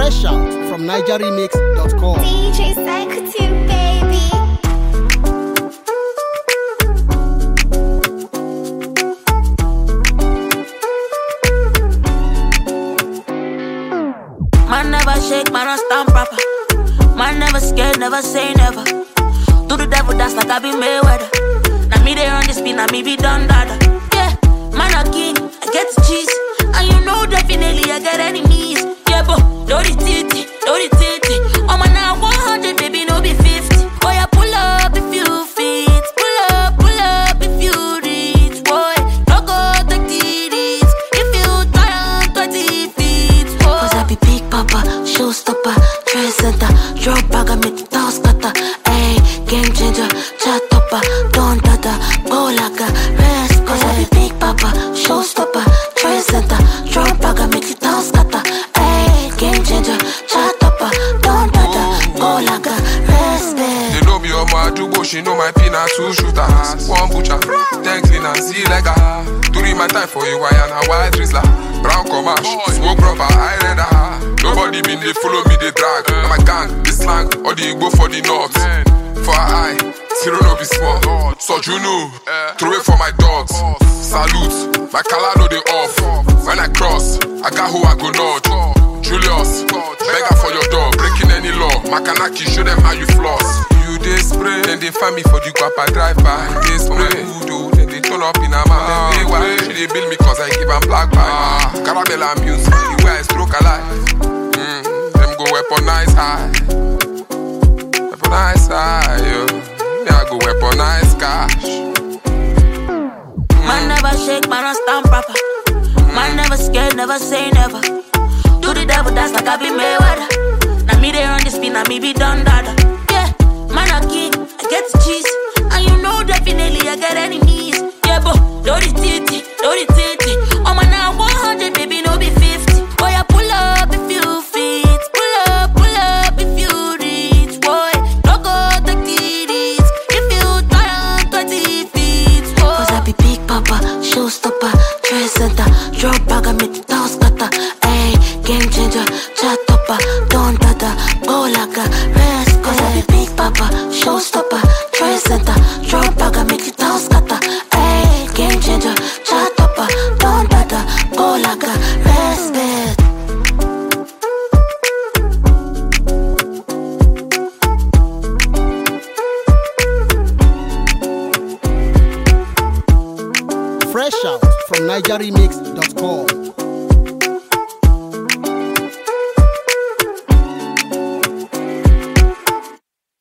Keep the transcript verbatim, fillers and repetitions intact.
Fresh out from niger remix dot com. D J Psycho two, baby. Man never shake, man don't stand proper. Man never scared, never say never. Do the devil dance like I be Mayweather. Now me they run this spin, now me be done dada. Yeah, man a king, I get the cheese. And you know definitely I get enemies. Yeah, but no the titty, no the titty. Oh man, now one hundred, baby, no be fifty. Boy, I pull up if you fit. Pull up, pull up if you reach. Boy, no go take the risk. If you try on twenty feet. Boy. Cause I be big papa, showstopper, trend center. Drop bag, I make the toss cutter. Ayy, game changer, chat topper. Don't dada, go like a rest. Cause I be big papa, showstopper, trend center. Drop bag, I make the toss cutter. Ayy, game changer, chat topper. Don't dada, go like a rest. They know me on my dubo, she know my pin are two shooters. One butcher, ten cleaner, see like a. During my time for you, I am a wild drizzler. Brown comash, smoke proper, I read a. Nobody been they follow me, they drag. I'm a gang, this slang, or they go for the north. For a eye, zero no be small. So you know, throw it for my dogs. Salute, my color know they off. When I cross, I got who I go north. Julius, beggar for your door, breaking any law. Makanaki, show them how you floss. You they spray, then they find me for the guapa drive by. They spray, do, then they turn up in a man. Then they why, she they bill me cause I give them black by. Carabella music, the way I stroke alive. Mm, them go weaponize high. Weaponize high, yo. Me I go weaponize cash. Man never shake, man don't stand proper. Man never scared, never say never. Do the devil dance like I be Mayweather. Now me they run this spin, now me be done dada. Yeah, man a king, I get the cheese. And you know definitely I get enemies. Yeah, but no the titty, no the titty. Oh man, now one hundred, baby, no be fifty. Boy, I pull up if you fit. Pull up, pull up if you reach. Boy, no go take the risk. If you try on twenty feet. Boy. Cause I be big papa, showstopper, trend center. Drop bag, I make the toss cutter. Ayy, game changer, chat topper. Don't dada, go like a rest. Cause I be big papa, showstopper, trend center. Drop bag, I make the toss cutter. Ayy, game changer, chat topper. Don't dada, go like a rest. Fresh out from niger remix dot com.